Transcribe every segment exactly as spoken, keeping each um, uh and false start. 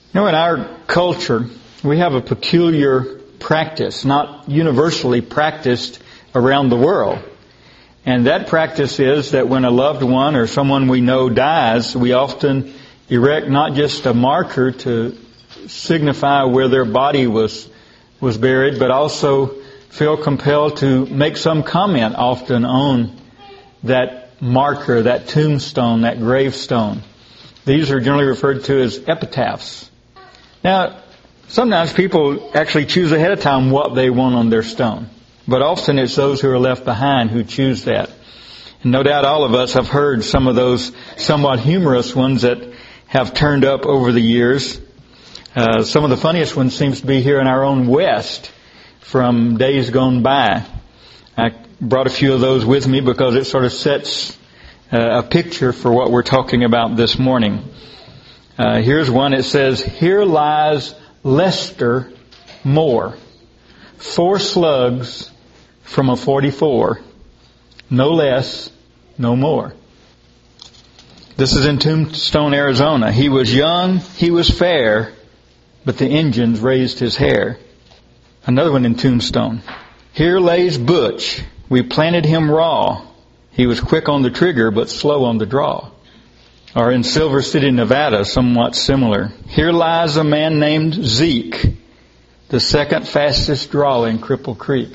You know, in our culture, we have a peculiar practice, not universally practiced around the world. And that practice is that when a loved one or someone we know dies, we often erect not just a marker to signify where their body was was buried, but also feel compelled to make some comment often on that marker, that tombstone, that gravestone. These are generally referred to as epitaphs. Now, sometimes people actually choose ahead of time what they want on their stone. But often it's those who are left behind who choose that. And no doubt all of us have heard some of those somewhat humorous ones that have turned up over the years. Uh, some of the funniest ones seems to be here in our own West from days gone by. I brought a few of those with me because it sort of sets uh, a picture for what we're talking about this morning. Uh, here's one. It says, "Here lies Lester Moore. Four slugs from a forty-four. No less, no more." This is in Tombstone, Arizona. "He was young, he was fair, but the Injuns raised his hair." Another one in Tombstone. "Here lays Butch. We planted him raw. He was quick on the trigger, but slow on the draw." Or in Silver City, Nevada, somewhat similar. "Here lies a man named Zeke, the second fastest draw in Cripple Creek."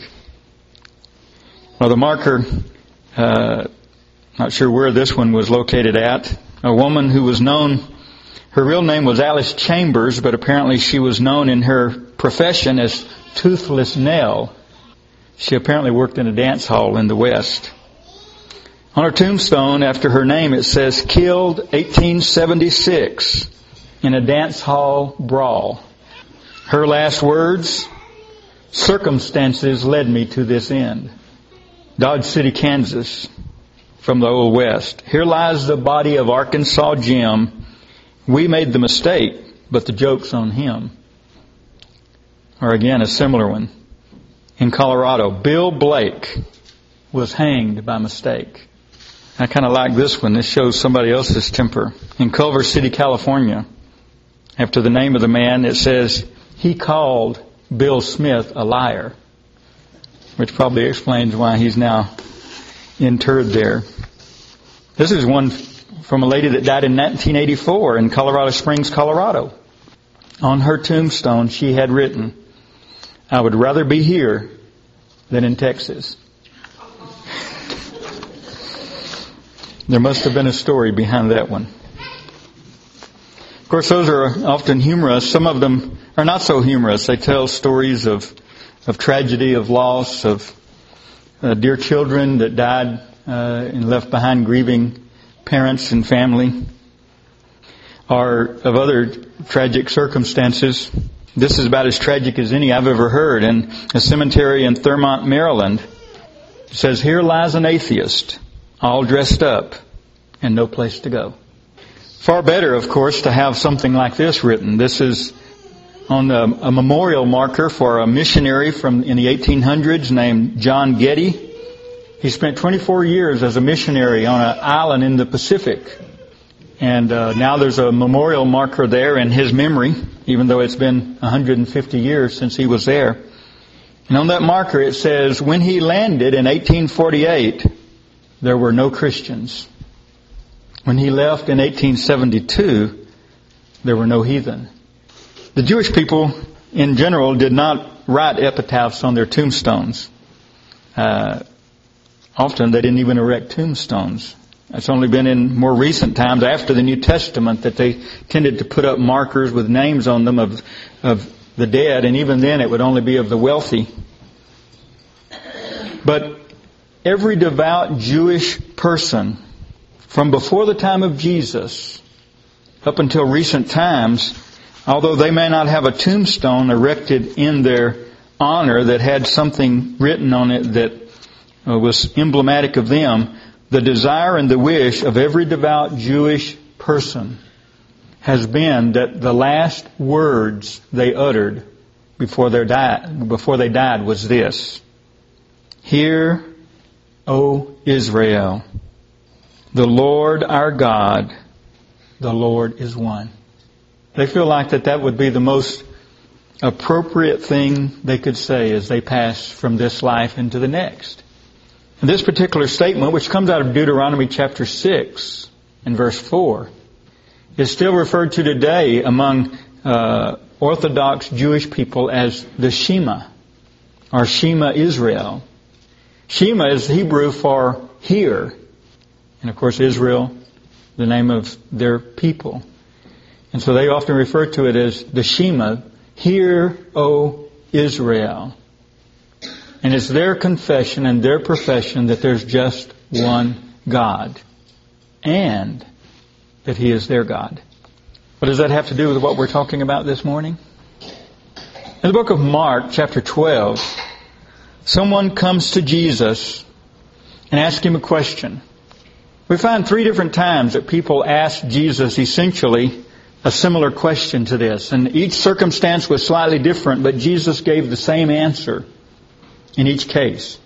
Well, the marker, uh, not sure where this one was located at. A woman who was known, her real name was Alice Chambers, but apparently she was known in her profession as Toothless Nell. She apparently worked in a dance hall in the West. On her tombstone, after her name, it says, "Killed eighteen seventy-six in a dance hall brawl." Her last words, "Circumstances led me to this end." Dodge City, Kansas, from the Old West. "Here lies the body of Arkansas Jim. We made the mistake, but the joke's on him." Or again, a similar one. In Colorado, "Bill Blake was hanged by mistake." I kind of like this one. This shows somebody else's temper. In Culver City, California, after the name of the man, it says, "He called Bill Smith a liar," which probably explains why he's now interred there. This is one from a lady that died in nineteen eighty-four in Colorado Springs, Colorado. On her tombstone, she had written, "I would rather be here than in Texas." There must have been a story behind that one. Of course, those are often humorous. Some of them are not so humorous. They tell stories of, of tragedy, of loss, of uh, dear children that died uh, and left behind grieving parents and family, or of other tragic circumstances. This is about as tragic as any I've ever heard. In a cemetery in Thurmont, Maryland, it says, "Here lies an atheist, all dressed up, and no place to go." Far better, of course, to have something like this written. This is on a, a memorial marker for a missionary from in the eighteen hundreds named John Getty. He spent twenty-four years as a missionary on an island in the Pacific. And uh, now there's a memorial marker there in his memory, even though it's been one hundred fifty years since he was there. And on that marker it says, "When he landed in eighteen forty-eight, there were no Christians. When he left in eighteen seventy-two, there were no heathen." The Jewish people in general did not write epitaphs on their tombstones. Uh, often they didn't even erect tombstones. It's only been in more recent times after the New Testament that they tended to put up markers with names on them of, of the dead, and even then it would only be of the wealthy. But every devout Jewish person from before the time of Jesus up until recent times, although they may not have a tombstone erected in their honor that had something written on it that uh, was emblematic of them, the desire and the wish of every devout Jewish person has been that the last words they uttered before they died, before they died was this: "Hear, O Israel, the Lord our God, the Lord is one." They feel like that that would be the most appropriate thing they could say as they pass from this life into the next. And this particular statement, which comes out of Deuteronomy chapter six and verse four, is still referred to today among uh, Orthodox Jewish people as the Shema, or Shema Israel. Shema is Hebrew for hear. And of course Israel, the name of their people. And so they often refer to it as the Shema, hear, O Israel. And it's their confession and their profession that there's just one God. And that He is their God. What does that have to do with what we're talking about this morning? In the book of Mark, chapter twelve, someone comes to Jesus and asks Him a question. We find three different times that people ask Jesus essentially a similar question to this. And each circumstance was slightly different, but Jesus gave the same answer in each case.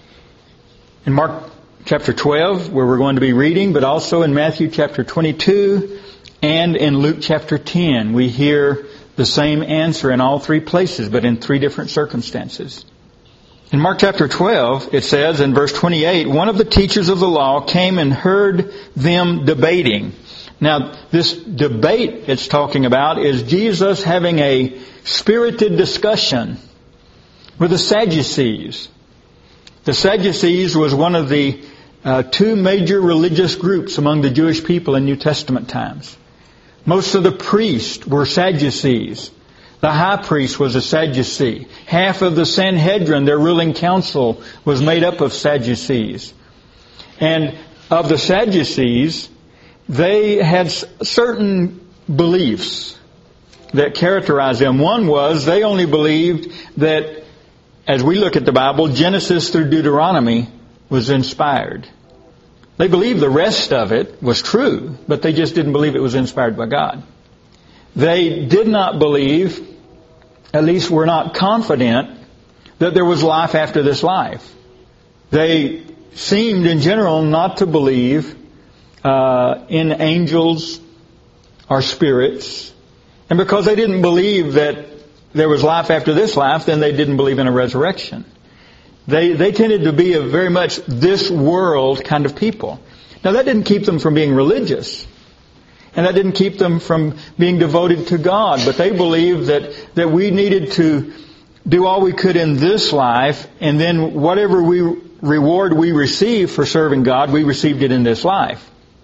In Mark chapter twelve, where we're going to be reading, but also in Matthew chapter twenty-two and in Luke chapter ten, we hear the same answer in all three places, but in three different circumstances. In Mark chapter twelve, it says in verse twenty-eight, one of the teachers of the law came and heard them debating. Now, this debate it's talking about is Jesus having a spirited discussion with the Sadducees. The Sadducees was one of the uh, two major religious groups among the Jewish people in New Testament times. Most of the priests were Sadducees. The high priest was a Sadducee. Half of the Sanhedrin, their ruling council, was made up of Sadducees. And of the Sadducees, they had certain beliefs that characterized them. One was they only believed that, as we look at the Bible, Genesis through Deuteronomy was inspired. They believed the rest of it was true, but they just didn't believe it was inspired by God. They did not believe, at least were not confident, that there was life after this life. They seemed in general not to believe uh, in angels or spirits. And because they didn't believe that there was life after this life, then they didn't believe in a resurrection. They they tended to be a very much this world kind of people. Now that didn't keep them from being religious. And that didn't keep them from being devoted to God. But they believed that, that we needed to do all we could in this life, and then whatever we reward we receive for serving God, we received it in this life.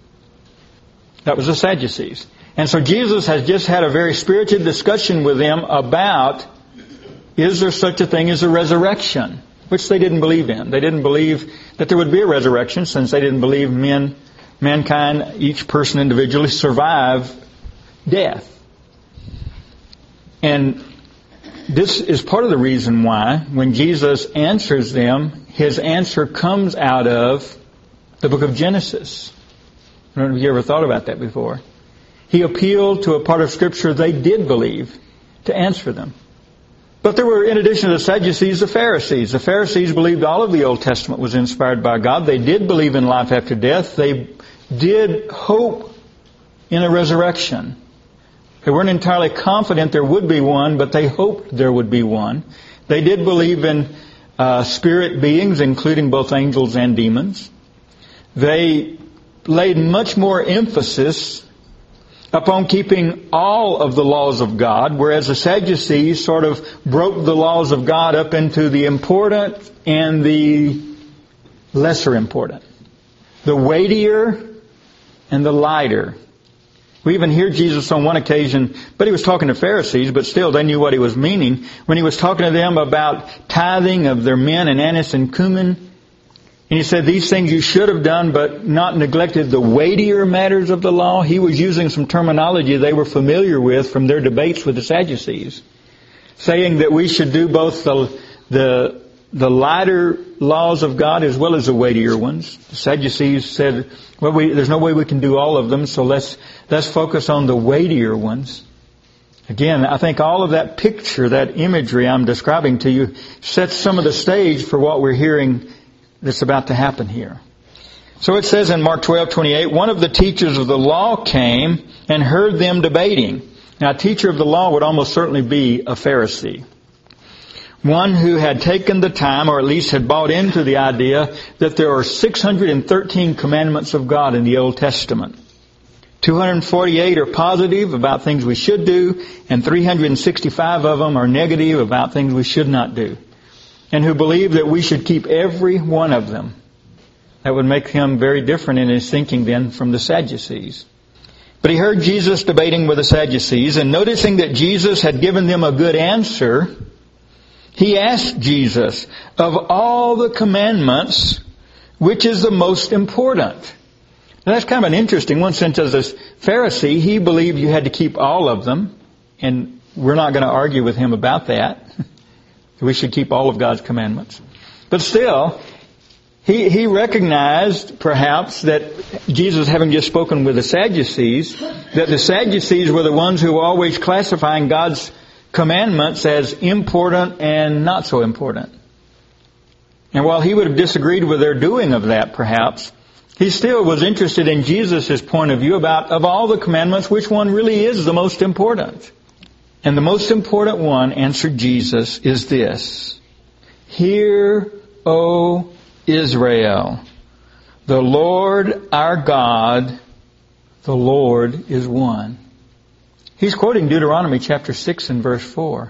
That was the Sadducees. And so Jesus has just had a very spirited discussion with them about, is there such a thing as a resurrection? Which they didn't believe in. They didn't believe that there would be a resurrection, since they didn't believe men, mankind, each person individually, survive death. And this is part of the reason why, when Jesus answers them, His answer comes out of the book of Genesis. I don't know if you ever thought about that before. He appealed to a part of Scripture they did believe to answer them. But there were, in addition to the Sadducees, the Pharisees. The Pharisees believed all of the Old Testament was inspired by God. They did believe in life after death. They did hope in a resurrection. They weren't entirely confident there would be one, but they hoped there would be one. They did believe in uh, spirit beings, including both angels and demons. They laid much more emphasis upon keeping all of the laws of God, whereas the Sadducees sort of broke the laws of God up into the important and the lesser important, the weightier and the lighter. We even hear Jesus on one occasion, but He was talking to Pharisees, but still they knew what He was meaning, when He was talking to them about tithing of their men and anise and cumin. And He said, these things you should have done, but not neglected the weightier matters of the law. He was using some terminology they were familiar with from their debates with the Sadducees, saying that we should do both the the, the lighter laws of God as well as the weightier ones. The Sadducees said, well, we, there's no way we can do all of them, so let's let's focus on the weightier ones. Again, I think all of that picture, that imagery I'm describing to you, sets some of the stage for what we're hearing that's about to happen here. So it says in Mark twelve twenty-eight, one of the teachers of the law came and heard them debating. Now, a teacher of the law would almost certainly be a Pharisee. One who had taken the time, or at least had bought into the idea, that there are six hundred thirteen commandments of God in the Old Testament. two hundred forty-eight are positive about things we should do, and three hundred sixty-five of them are negative about things we should not do. And who believe that we should keep every one of them. That would make him very different in his thinking then from the Sadducees. But he heard Jesus debating with the Sadducees, and noticing that Jesus had given them a good answer, he asked Jesus, of all the commandments, which is the most important? Now, that's kind of an interesting one, since as a Pharisee, he believed you had to keep all of them, and we're not going to argue with him about that. We should keep all of God's commandments. But still, he, he recognized, perhaps, that Jesus, having just spoken with the Sadducees, that the Sadducees were the ones who were always classifying God's commandments as important and not so important. And while he would have disagreed with their doing of that, perhaps, he still was interested in Jesus' point of view about, of all the commandments, which one really is the most important. And the most important one, answered Jesus, is this: Hear, O Israel, the Lord our God, the Lord is one. He's quoting Deuteronomy chapter six and verse four.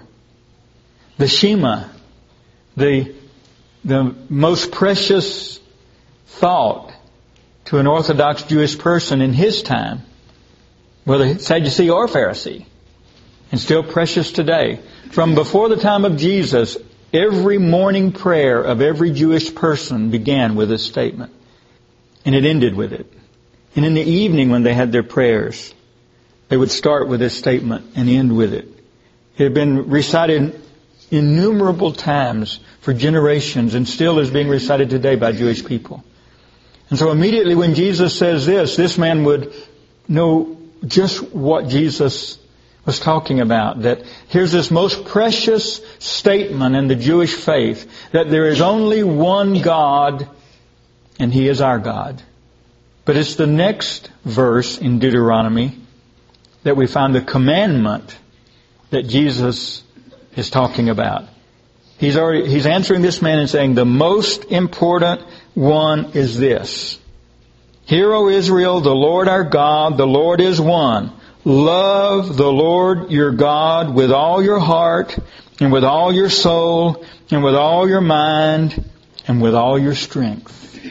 The Shema, the, the most precious thought to an Orthodox Jewish person in his time, whether Sadducee or Pharisee, and still precious today. From before the time of Jesus, every morning prayer of every Jewish person began with this statement. And it ended with it. And in the evening when they had their prayers, they would start with this statement and end with it. It had been recited innumerable times for generations and still is being recited today by Jewish people. And so immediately when Jesus says this, this man would know just what Jesus was talking about. That here's this most precious statement in the Jewish faith, that there is only one God and He is our God. But it's the next verse in Deuteronomy that we find the commandment that Jesus is talking about. He's already, he's answering this man and saying the most important one is this: Hear, O Israel, the Lord our God, the Lord is one. Love the Lord your God with all your heart and with all your soul and with all your mind and with all your strength.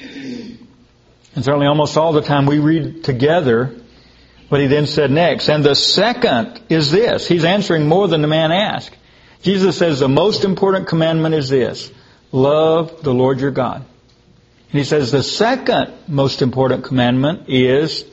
And certainly almost all the time we read together what he then said next. And the second is this. He's answering more than the man asked. Jesus says the most important commandment is this: love the Lord your God. And he says the second most important commandment is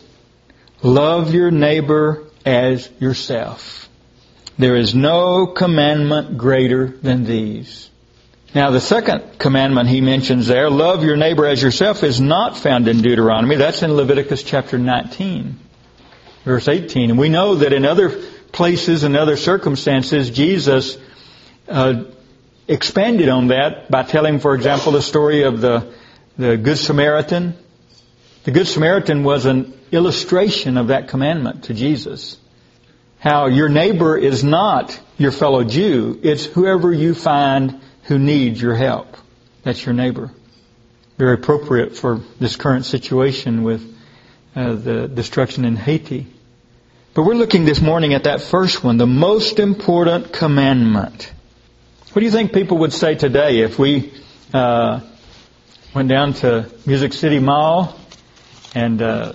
love your neighbor as yourself. There is no commandment greater than these. Now the second commandment he mentions there, love your neighbor as yourself, is not found in Deuteronomy. That's in Leviticus chapter nineteen, verse eighteen. And we know that in other places and other circumstances, Jesus uh, expanded on that by telling, for example, the story of the, the Good Samaritan. The Good Samaritan was an illustration of that commandment to Jesus. How your neighbor is not your fellow Jew. It's whoever you find who needs your help. That's your neighbor. Very appropriate for this current situation with uh, the destruction in Haiti. But we're looking this morning at that first one, the most important commandment. What do you think people would say today if we uh, went down to Music City Mall and uh,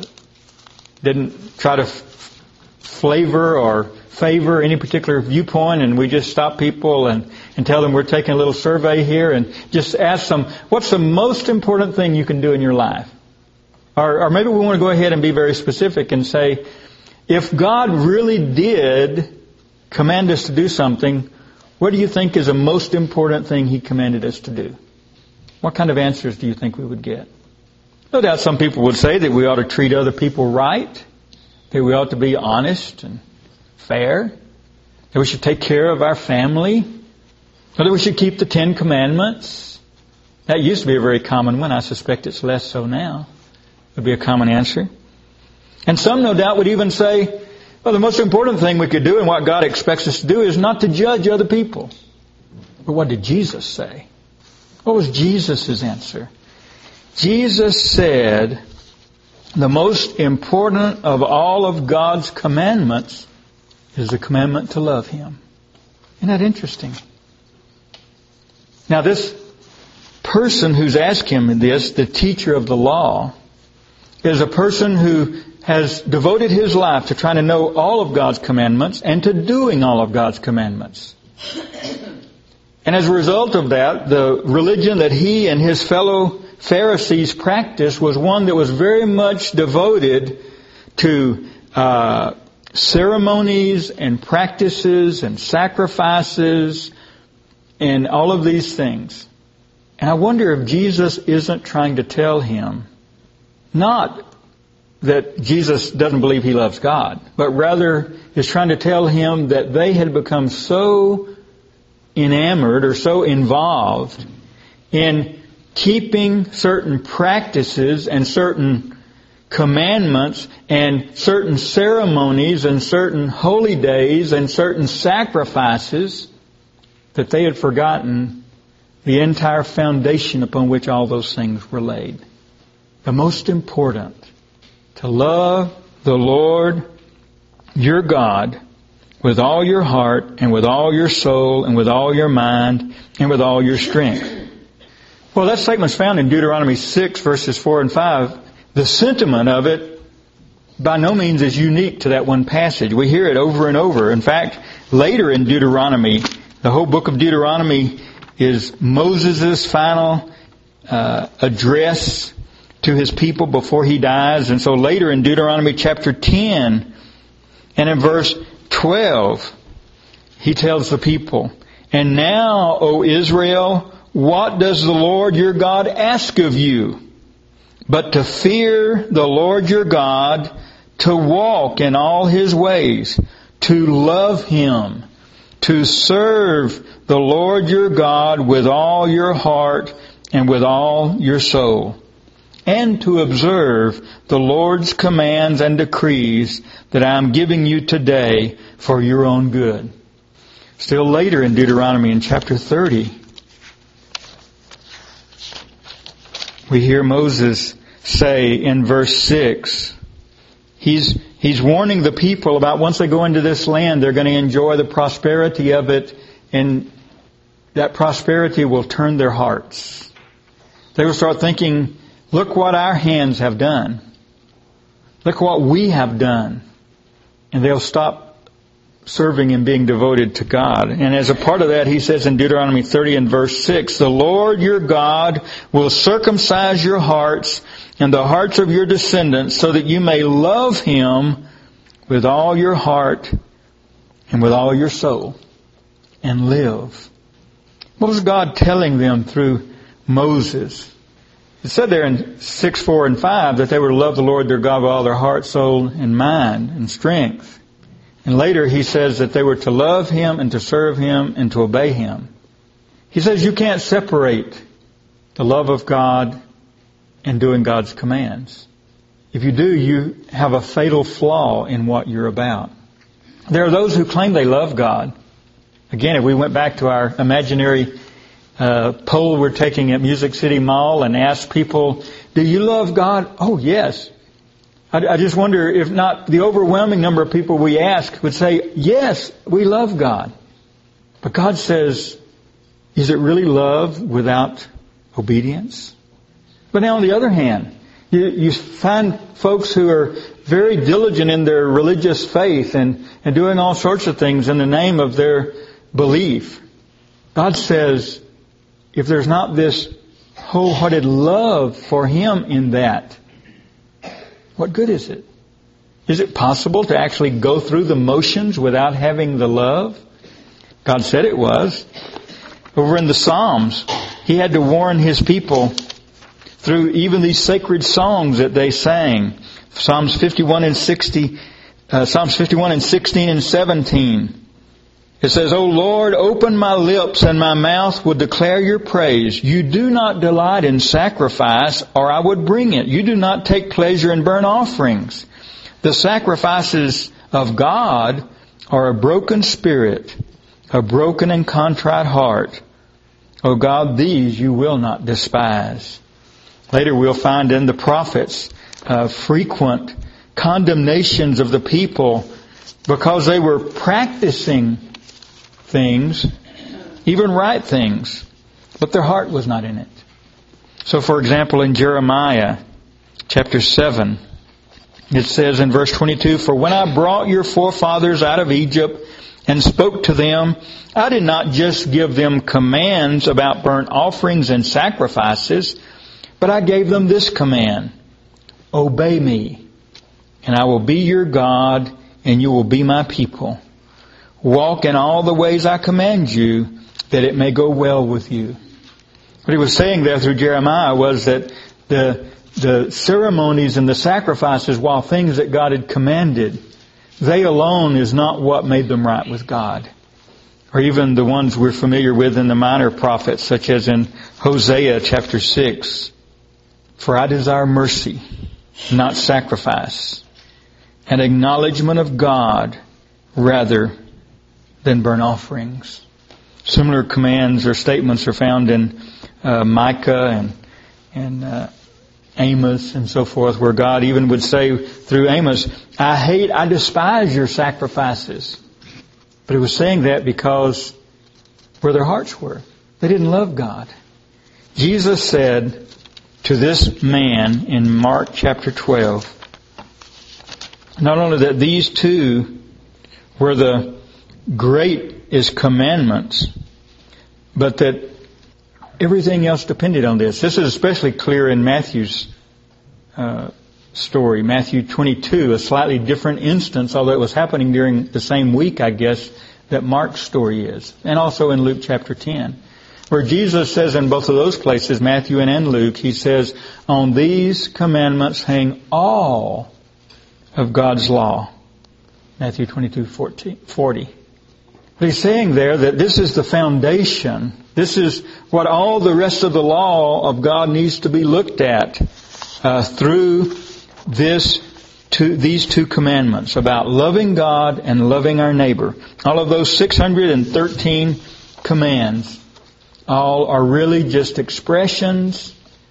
didn't try to f- flavor or favor any particular viewpoint, and we just stop people and, and tell them we're taking a little survey here and just ask them, what's the most important thing you can do in your life? Or, or maybe we want to go ahead and be very specific and say, if God really did command us to do something, what do you think is the most important thing He commanded us to do? What kind of answers do you think we would get? No doubt some people would say that we ought to treat other people right, that we ought to be honest and fair, that we should take care of our family, or that we should keep the Ten Commandments. That used to be a very common one. I suspect it's less so now. It would be a common answer. And some no doubt would even say, Well, the most important thing we could do and what God expects us to do is not to judge other people. But what did Jesus say? What was Jesus' answer? Jesus said, the most important of all of God's commandments is the commandment to love Him. Isn't that interesting? Now this person who's asked him this, the teacher of the law, is a person who has devoted his life to trying to know all of God's commandments and to doing all of God's commandments. And as a result of that, the religion that he and his fellow Pharisees practiced was one that was very much devoted to uh, ceremonies and practices and sacrifices and all of these things. And I wonder if Jesus isn't trying to tell him, not that Jesus doesn't believe he loves God, but rather is trying to tell him that they had become so enamored or so involved in keeping certain practices and certain commandments and certain ceremonies and certain holy days and certain sacrifices that they had forgotten the entire foundation upon which all those things were laid. The most important, to love the Lord your God with all your heart and with all your soul and with all your mind and with all your strength. Well, that statement's found in Deuteronomy six, verses four and five. The sentiment of it by no means is unique to that one passage. We hear it over and over. In fact, later in Deuteronomy, the whole book of Deuteronomy is Moses' final uh, address to his people before he dies. And so later in Deuteronomy chapter ten and in verse twelve, he tells the people, "And now, O Israel, what does the Lord your God ask of you? But to fear the Lord your God, to walk in all His ways, to love Him, to serve the Lord your God with all your heart and with all your soul, and to observe the Lord's commands and decrees that I am giving you today for your own good." Still later in Deuteronomy in chapter thirty, we hear Moses say in verse six, he's, he's warning the people about once they go into this land, they're going to enjoy the prosperity of it, and that prosperity will turn their hearts. They will start thinking, look what our hands have done. Look what we have done. And they'll stop serving and being devoted to God. And as a part of that, he says in Deuteronomy thirty and verse six, "The Lord your God will circumcise your hearts and the hearts of your descendants so that you may love Him with all your heart and with all your soul and live." What was God telling them through Moses? It said there in six, four, and five that they were to love the Lord their God with all their heart, soul, and mind, and strength. And later he says that they were to love Him and to serve Him and to obey Him. He says you can't separate the love of God and doing God's commands. If you do, you have a fatal flaw in what you're about. There are those who claim they love God. Again, if we went back to our imaginary uh, poll we're taking at Music City Mall and asked people, do you love God? Oh, yes. I, I just wonder if not the overwhelming number of people we ask would say, yes, we love God. But God says, is it really love without obedience? But now on the other hand, you, you find folks who are very diligent in their religious faith and, and doing all sorts of things in the name of their belief. God says, if there's not this wholehearted love for Him in that, what good is it? Is it possible to actually go through the motions without having the love? God said it was. Over in the Psalms, He had to warn His people through even these sacred songs that they sang. Psalms fifty-one and sixty, uh, Psalms fifty-one and sixteen and seventeen. It says, "O Lord, open my lips, and my mouth will declare your praise. You do not delight in sacrifice, or I would bring it. You do not take pleasure in burnt offerings. The sacrifices of God are a broken spirit, a broken and contrite heart. O God, these you will not despise. Later we'll find in the prophets uh, frequent condemnations of the people because they were practicing things, even right things, but their heart was not in it. So for example, in Jeremiah chapter seven, it says in verse twenty-two, For when I brought your forefathers out of Egypt and spoke to them, I did not just give them commands about burnt offerings and sacrifices, but I gave them this command, Obey me, and I will be your God, and you will be my people. Walk in all the ways I command you, that it may go well with you. What he was saying there through Jeremiah was that the the ceremonies and the sacrifices, while things that God had commanded, they alone is not what made them right with God. Or even the ones we're familiar with in the minor prophets, such as in Hosea chapter six. For I desire mercy, not sacrifice, and acknowledgement of God rather than burnt offerings. Similar commands or statements are found in uh, Micah and and uh, Amos and so forth, where God even would say through Amos, I hate, I despise your sacrifices. But he was saying that because where their hearts were. They didn't love God. Jesus said to this man in Mark chapter twelve, not only that these two were the greatest commandments, but that everything else depended on this. This is especially clear in Matthew's uh, story, Matthew twenty-two, a slightly different instance, although it was happening during the same week, I guess, that Mark's story is. And also in Luke chapter ten, where Jesus says in both of those places, Matthew and in Luke, he says, on these commandments hang all of God's law. Matthew twenty-two forty. But he's saying there that this is the foundation. This is what all the rest of the law of God needs to be looked at uh, through this two, these two commandments about loving God and loving our neighbor. All of those six hundred thirteen commands, all are really just expressions,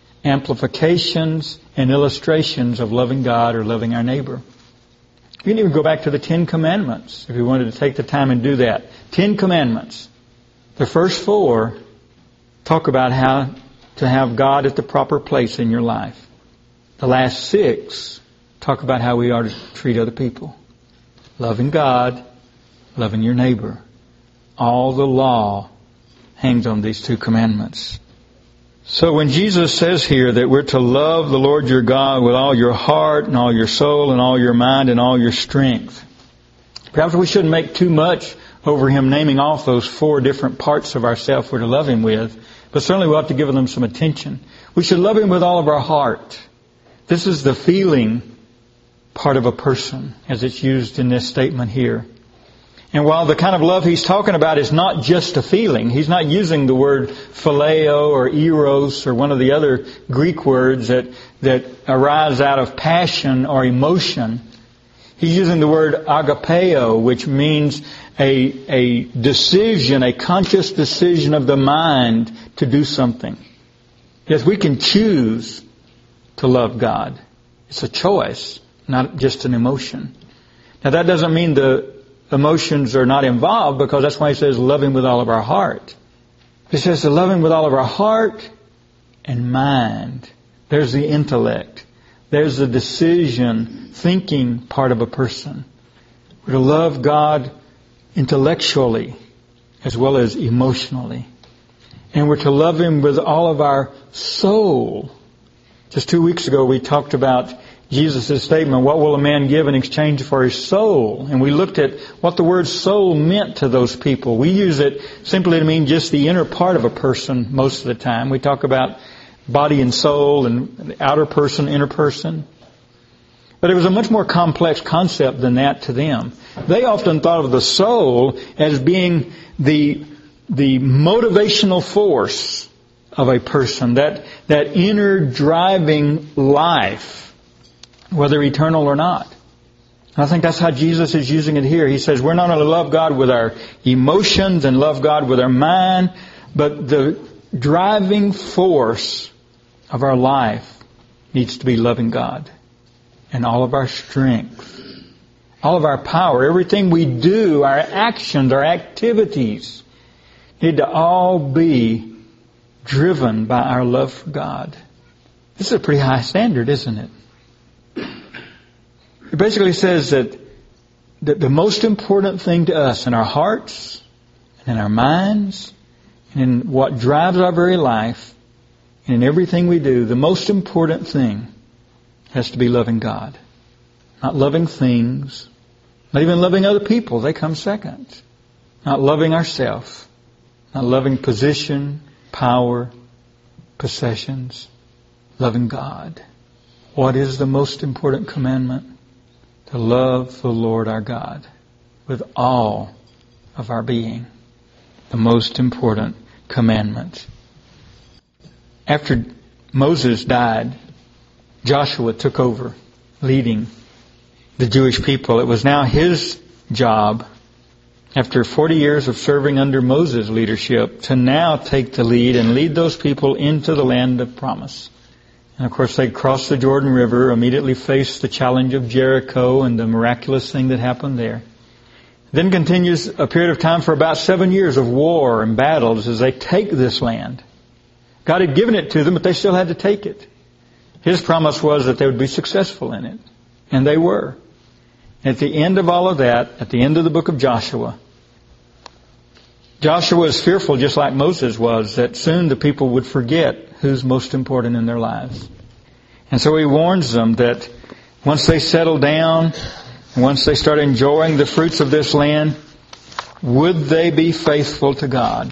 amplifications, and illustrations of loving God or loving our neighbor. You can even go back to the Ten Commandments if you wanted to take the time and do that. Ten Commandments. The first four talk about how to have God at the proper place in your life. The last six talk about how we are to treat other people. Loving God, loving your neighbor. All the law hangs on these two commandments. So when Jesus says here that we're to love the Lord your God with all your heart and all your soul and all your mind and all your strength, perhaps we shouldn't make too much over Him naming off those four different parts of ourselves we're to love Him with, but certainly we ought to give them some attention. We should love Him with all of our heart. This is the feeling part of a person, as it's used in this statement here. And while the kind of love he's talking about is not just a feeling, he's not using the word phileo or eros or one of the other Greek words that, that arise out of passion or emotion. He's using the word agapeo, which means a, a decision, a conscious decision of the mind to do something. Yes, we can choose to love God. It's a choice, not just an emotion. Now that doesn't mean the emotions are not involved, because that's why he says love Him with all of our heart. He says to love Him with all of our heart and mind. There's the intellect. There's the decision, thinking part of a person. We're to love God intellectually as well as emotionally. And we're to love Him with all of our soul. Just two weeks ago we talked about Jesus' statement, what will a man give in exchange for his soul? And we looked at what the word soul meant to those people. We use it simply to mean just the inner part of a person most of the time. We talk about body and soul and the outer person, inner person. But it was a much more complex concept than that to them. They often thought of the soul as being the, the motivational force of a person, that, that inner driving life, whether eternal or not. And I think that's how Jesus is using it here. He says we're not only to love God with our emotions and love God with our mind, but the driving force of our life needs to be loving God. And all of our strength, all of our power, everything we do, our actions, our activities, need to all be driven by our love for God. This is a pretty high standard, isn't it? It basically says that, that the most important thing to us in our hearts, and in our minds, and in what drives our very life, and in everything we do, the most important thing has to be loving God. Not loving things, not even loving other people. They come second. Not loving ourselves, not loving position, power, possessions. Loving God. What is the most important commandment? To love the Lord our God with all of our being. The most important commandment. After Moses died, Joshua took over leading the Jewish people. It was now his job, after forty years of serving under Moses' leadership, to now take the lead and lead those people into the land of promise. And of course they crossed the Jordan River, immediately faced the challenge of Jericho and the miraculous thing that happened there. Then continues a period of time for about seven years of war and battles as they take this land. God had given it to them, but they still had to take it. His promise was that they would be successful in it. And they were. At the end of all of that, at the end of the book of Joshua, Joshua is fearful, just like Moses was, that soon the people would forget who's most important in their lives. And so he warns them that once they settle down, once they start enjoying the fruits of this land, would they be faithful to God?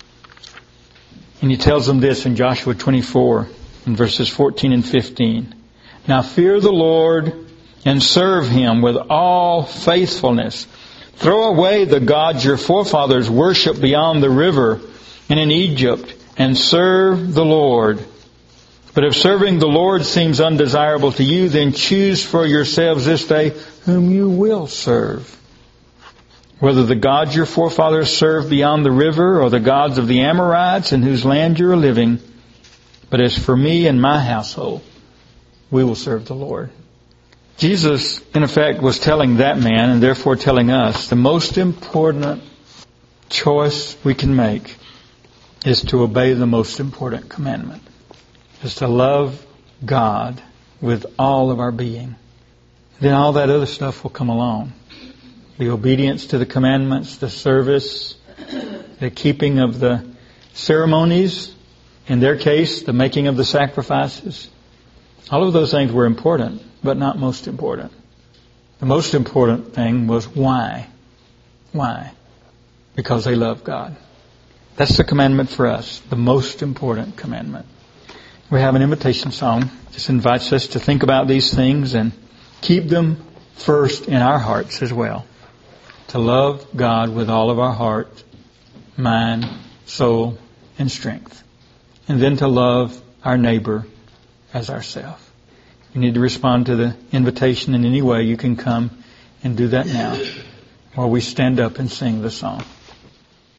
And he tells them this in Joshua twenty-four, in verses fourteen and fifteen. Now fear the Lord and serve Him with all faithfulness. Throw away the gods your forefathers worshipped beyond the river and in Egypt, and serve the Lord. But if serving the Lord seems undesirable to you, then choose for yourselves this day whom you will serve. Whether the gods your forefathers served beyond the river, or the gods of the Amorites in whose land you are living. But as for me and my household, we will serve the Lord. Jesus, in effect, was telling that man, and therefore telling us, the most important choice we can make is to obey the most important commandment. Is to love God with all of our being. Then all that other stuff will come along. The obedience to the commandments, the service, the keeping of the ceremonies, in their case, the making of the sacrifices. All of those things were important, but not most important. The most important thing was why. Why? Because they love God. That's the commandment for us, the most important commandment. We have an invitation song. Just invites us to think about these things and keep them first in our hearts as well. To love God with all of our heart, mind, soul, and strength. And then to love our neighbor as ourselves. You need to respond to the invitation in any way. You can come and do that now while we stand up and sing the song.